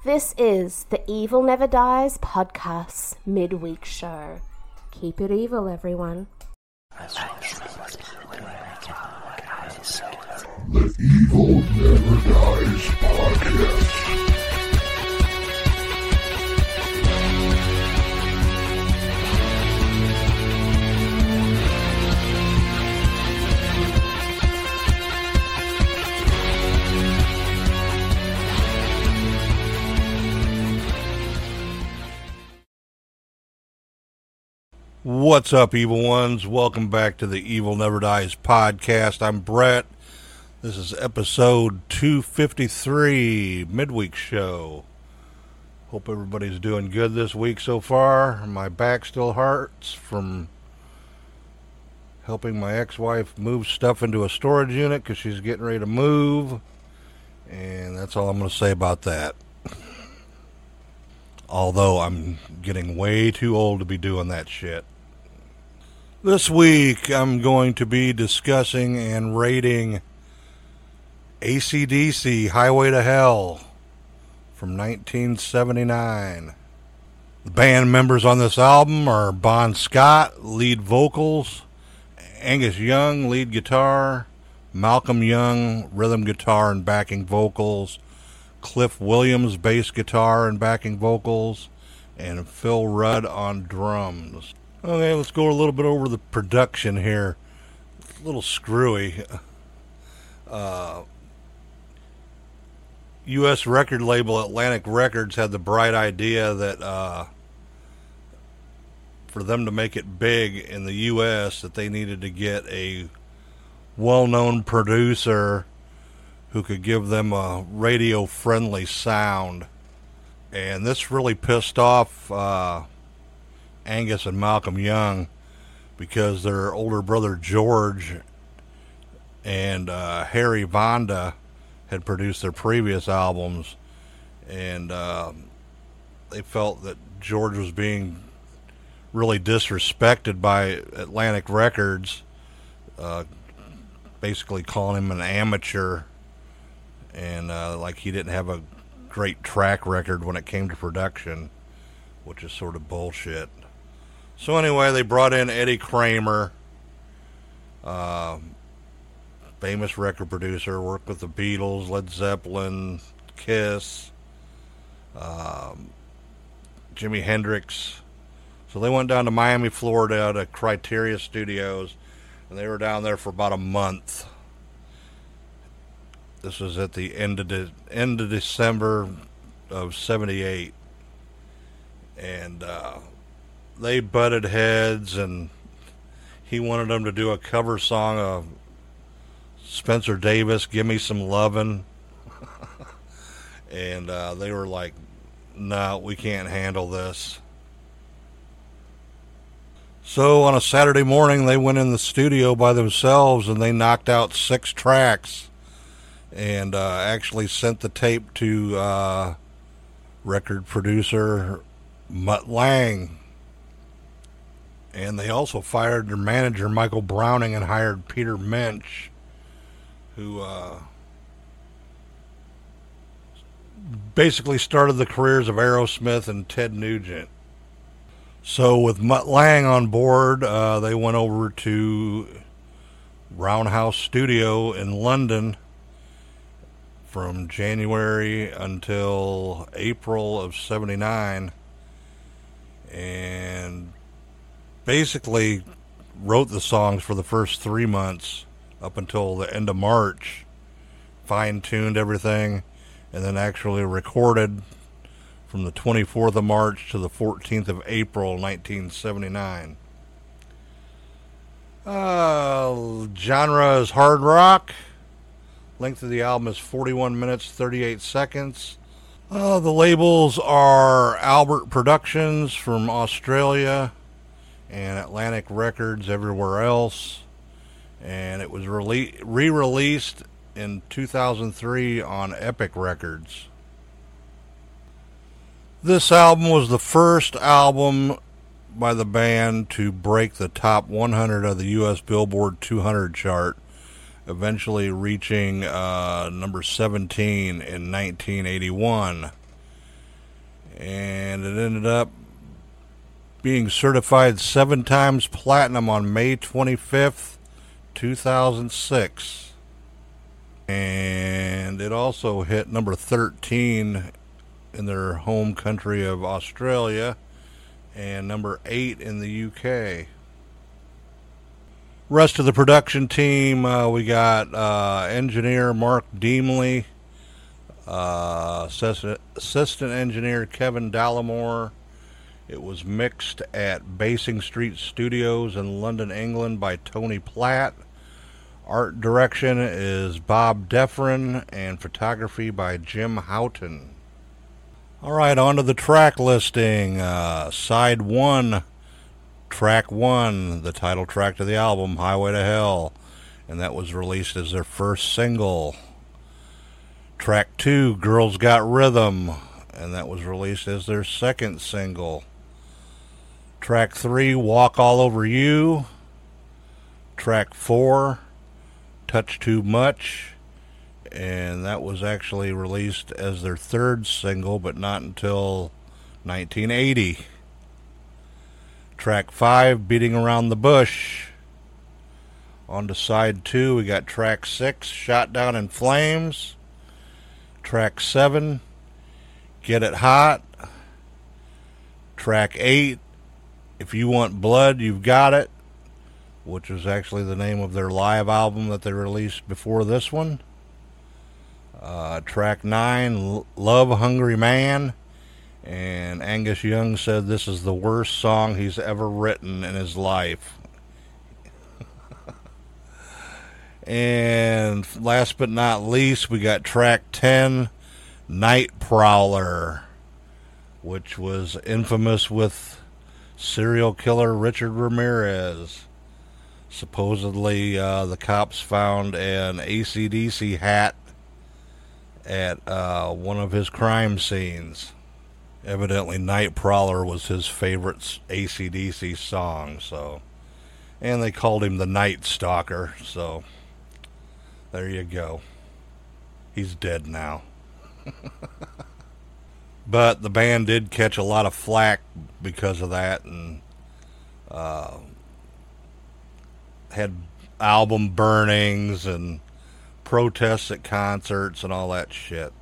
This is the Evil Never Dies podcast midweek show. Keep it evil, everyone. The Evil Never Dies podcast. What's up, evil ones? Welcome back to the Evil Never Dies podcast. I'm Brett. This is episode 253, midweek show. Hope everybody's doing good this week so far. My back still hurts from helping my ex-wife move stuff into a storage unit because she's getting ready to move. And that's all I'm going to say about that. Although I'm getting way too old to be doing that shit. This week, I'm going to be discussing and rating AC/DC Highway to Hell from 1979. The band members on this album are Bon Scott, lead vocals, Angus Young, lead guitar, Malcolm Young, rhythm guitar and backing vocals, Cliff Williams, bass guitar and backing vocals, and Phil Rudd on drums. Okay, let's go a little bit over the production here. It's a little screwy. U.S. record label Atlantic Records had the bright idea that for them to make it big in the U.S. that they needed to get a well-known producer who could give them a radio-friendly sound. And this really pissed off Angus and Malcolm Young because their older brother George and Harry Vonda had produced their previous albums, and they felt that George was being really disrespected by Atlantic Records, basically calling him an amateur and like he didn't have a great track record when it came to production, which is sort of bullshit. So anyway, they brought in Eddie Kramer, famous record producer, worked with the Beatles, Led Zeppelin, Kiss, Jimi Hendrix. So they went down to Miami, Florida to Criteria Studios, and they were down there for about a month. This was at the end of December of '78, and they butted heads, and he wanted them to do a cover song of Spencer Davis, Give Me Some Lovin'. And they were like, no, we can't handle this. So on a Saturday morning, they went in the studio by themselves, and they knocked out 6 tracks, and actually sent the tape to record producer Mutt Lange. And they also fired their manager, Michael Browning, and hired Peter Mensch, who basically started the careers of Aerosmith and Ted Nugent. So with Mutt Lange on board, they went over to Roundhouse Studio in London from January until April of '79, and basically wrote the songs for the first 3 months up until the end of March, fine-tuned everything, and then actually recorded from the 24th of March to the 14th of April 1979. Genre is hard rock. Length of the album is 41 minutes, 38 seconds. The labels are Albert Productions from Australia and Atlantic Records everywhere else. And it was re-released in 2003 on Epic Records. This album was the first album by the band to break the top 100 of the U.S. Billboard 200 chart, eventually reaching number 17 in 1981. And it ended up being certified 7 times platinum on May 25th, 2006. And it also hit number 13 in their home country of Australia and number 8 in the UK. Rest of the production team, we got engineer Mark Deemley, assistant engineer Kevin Dallimore. It was mixed at Basing Street Studios in London, England by Tony Platt. Art direction is Bob Deffrin, and photography by Jim Houghton. Alright, on to the track listing. Side 1, track 1, the title track to the album, Highway to Hell, and that was released as their first single. Track 2, Girls Got Rhythm, and that was released as their second single. Track 3, Walk All Over You. Track 4, Touch Too Much, and that was actually released as their third single, but not until 1980. Track 5, Beating Around the Bush. On to side 2, we got track 6, Shot Down in Flames. Track 7, Get It Hot. Track 8, If You Want Blood, You've Got It, which was actually the name of their live album that they released before this one. Track 9, Love Hungry Man, and Angus Young said this is the worst song he's ever written in his life. And last but not least, we got track 10, Night Prowler, which was infamous with serial killer Richard Ramirez. Supposedly, the cops found an AC/DC hat at one of his crime scenes. Evidently, Night Prowler was his favorite AC/DC song, and they called him the Night Stalker, so there you go. He's dead now. But the band did catch a lot of flack because of that, and had album burnings and protests at concerts and all that shit.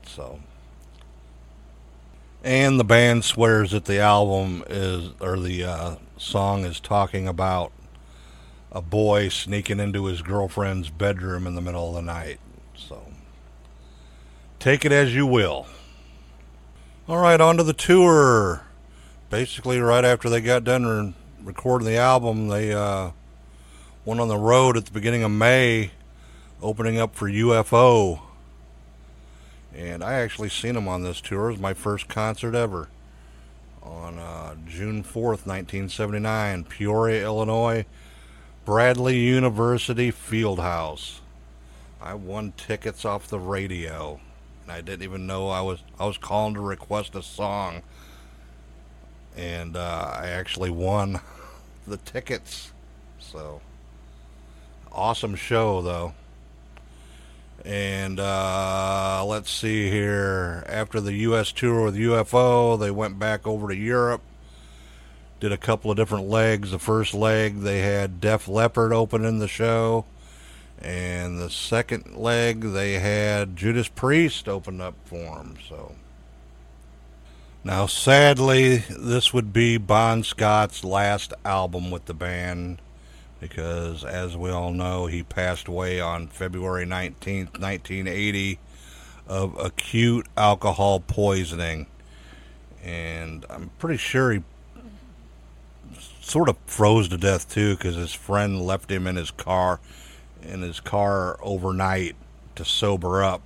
And the band swears that the album the song is talking about a boy sneaking into his girlfriend's bedroom in the middle of the night. So take it as you will. Alright, on to the tour. Basically, right after they got done recording the album, they went on the road at the beginning of May, opening up for UFO. And I actually seen them on this tour. It was my first concert ever. On June 4th, 1979, Peoria, Illinois, Bradley University Fieldhouse. I won tickets off the radio, and I didn't even know I was calling to request a song. And I actually won the tickets. So awesome show, though. And let's see here. After the U.S. tour with UFO, they went back over to Europe. Did a couple of different legs. The first leg, they had Def Leppard opening the show. And the second leg, they had Judas Priest open up for them. So now, sadly, this would be Bon Scott's last album with the band, because, as we all know, he passed away on February 19th, 1980, of acute alcohol poisoning. And I'm pretty sure he sort of froze to death, too, because his friend left him in his car overnight to sober up.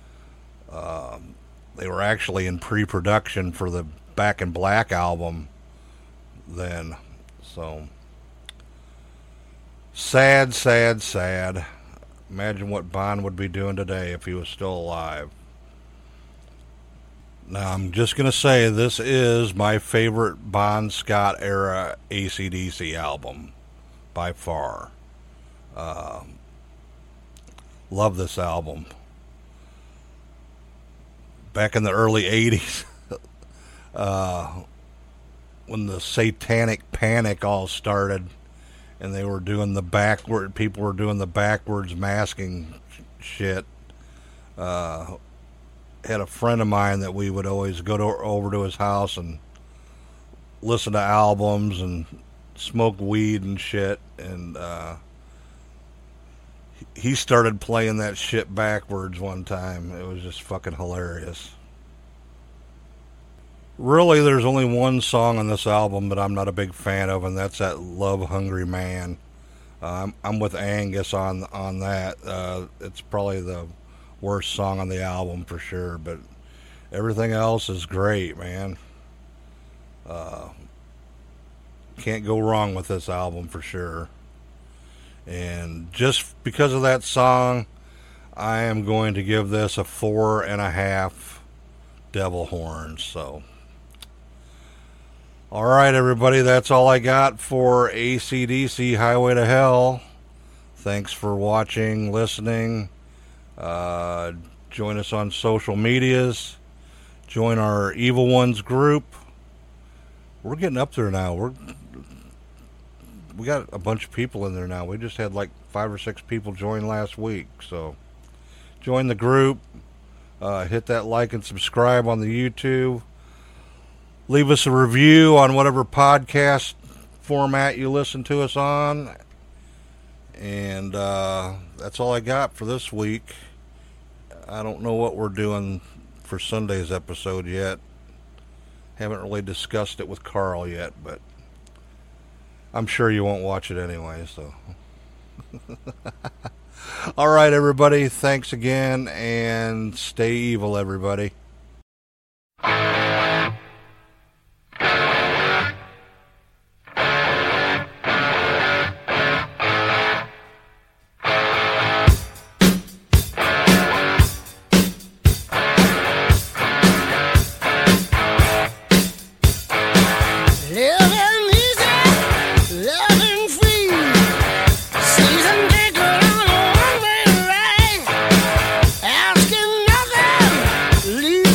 They were actually in pre-production for the Back in Black album then. So sad, sad, sad. Imagine what Bon would be doing today if he was still alive. Now, I'm just going to say this is my favorite Bon Scott era AC/DC album by far. Love this album. Back in the early 80s, when the Satanic Panic all started, and they were doing people were doing the backwards masking shit. Had a friend of mine that we would always go over to his house and listen to albums and smoke weed and shit, and he started playing that shit backwards one time. It was just fucking hilarious. Really, there's only one song on this album that I'm not a big fan of, and that's that Love Hungry Man. I'm with Angus on that. It's probably the worst song on the album for sure, but everything else is great, man. Can't go wrong with this album for sure. And just because of that song, I am going to give this a 4.5 devil horns. So, all right, everybody, that's all I got for AC/DC Highway to Hell. Thanks for watching, listening. Join us on social medias. Join our Evil Ones group. We're getting up there now. We got a bunch of people in there now. We just had like 5 or 6 people join last week. So join the group. Hit that like and subscribe on the YouTube. Leave us a review on whatever podcast format you listen to us on. And that's all I got for this week. I don't know what we're doing for Sunday's episode yet. Haven't really discussed it with Carl yet, but I'm sure you won't watch it anyway, so. All right, everybody. Thanks again, and stay evil, everybody. Leave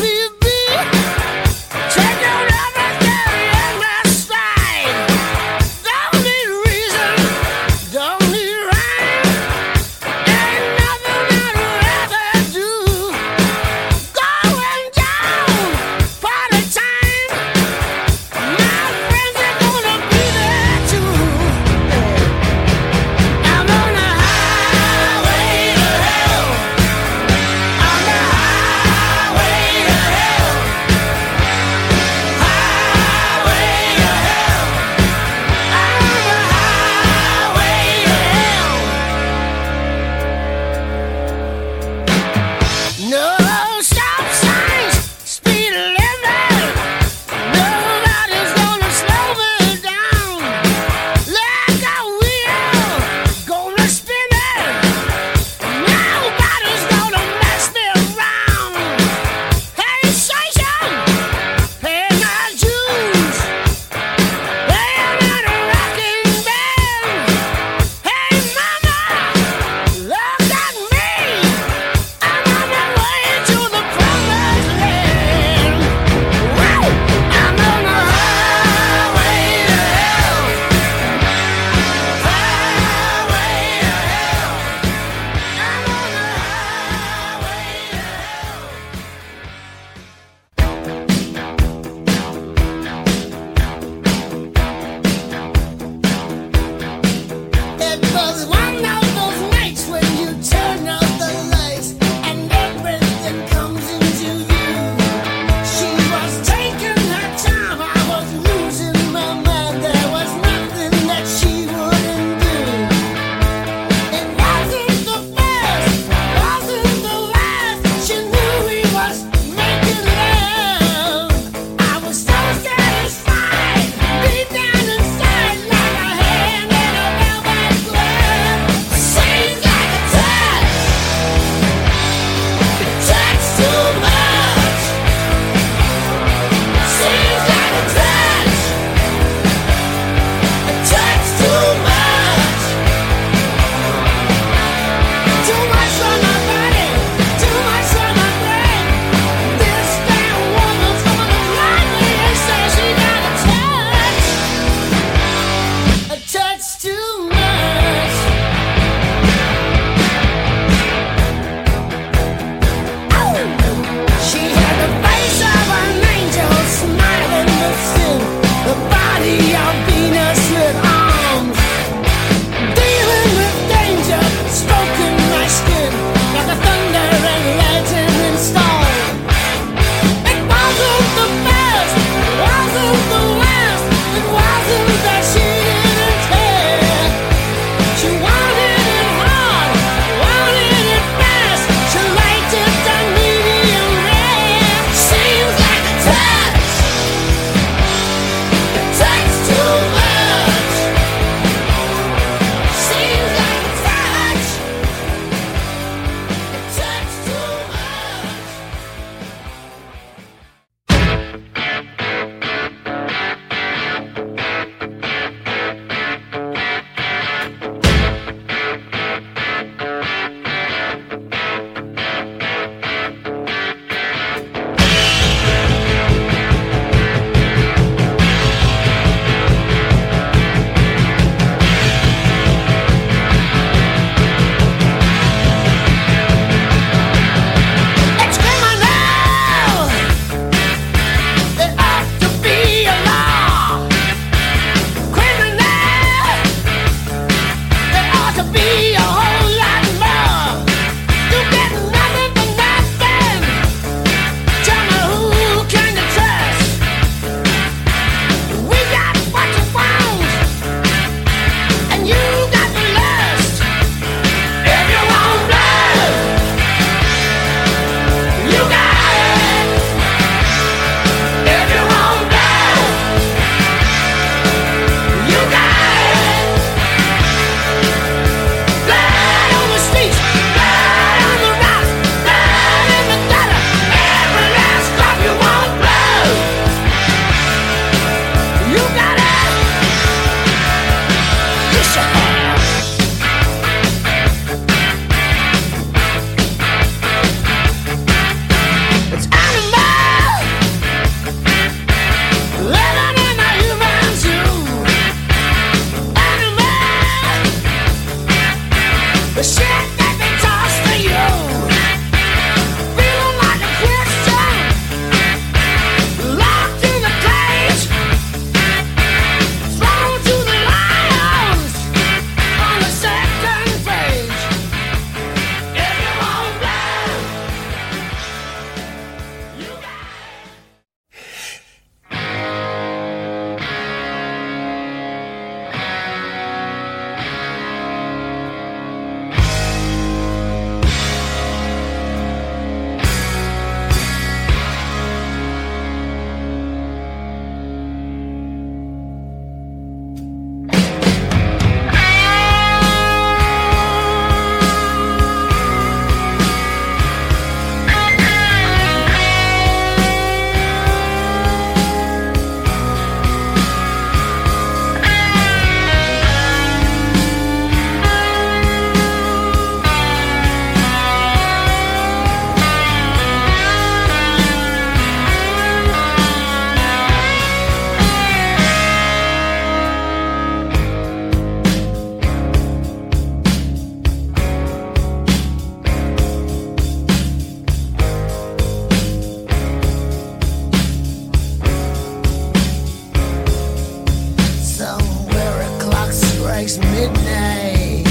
strikes midnight,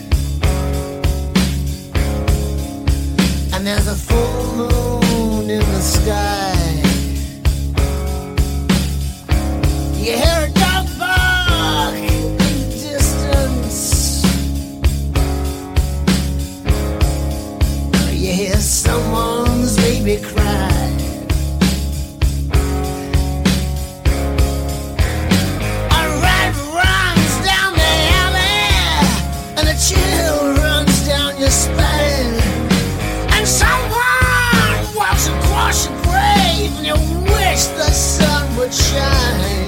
and there's a full moon in the sky. You hear a dog bark in the distance. You hear someone's baby cry. A rat runs down the alley, and a chill runs down your spine. And someone walks across your grave, and you wish the sun would shine.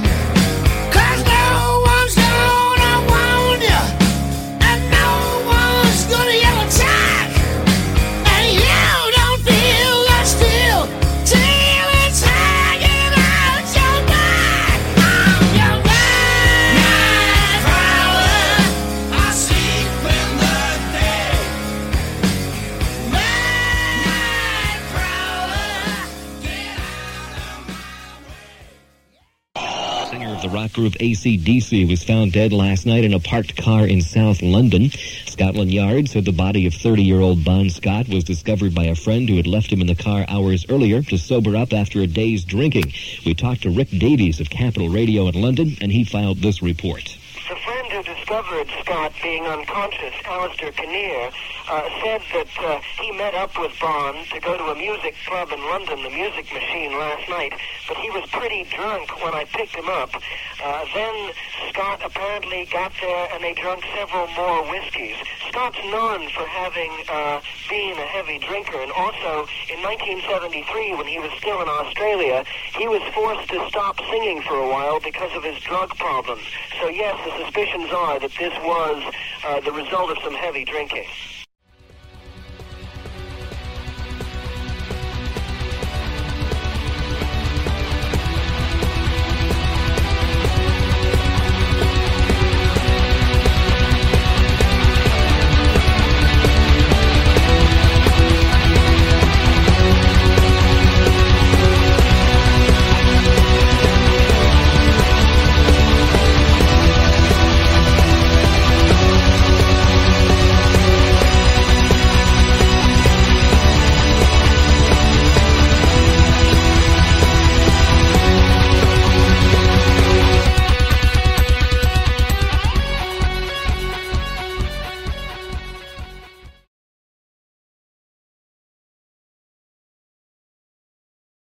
The rock group AC/DC was found dead last night in a parked car in South London. Scotland Yard said the body of 30-year-old Bon Scott was discovered by a friend who had left him in the car hours earlier to sober up after a day's drinking. We talked to Rick Davies of Capital Radio in London, and he filed this report. The friend who discovered Scott being unconscious, Alistair Kinnear, said that he met up with Bon to go to a music club in London, the Music Machine, last night, but he was pretty drunk when I picked him up. Then Scott apparently got there and they drank several more whiskeys. Scott's known for having been a heavy drinker, and also in 1973, when he was still in Australia, he was forced to stop singing for a while because of his drug problems. So yes, the suspicions are that this was the result of some heavy drinking.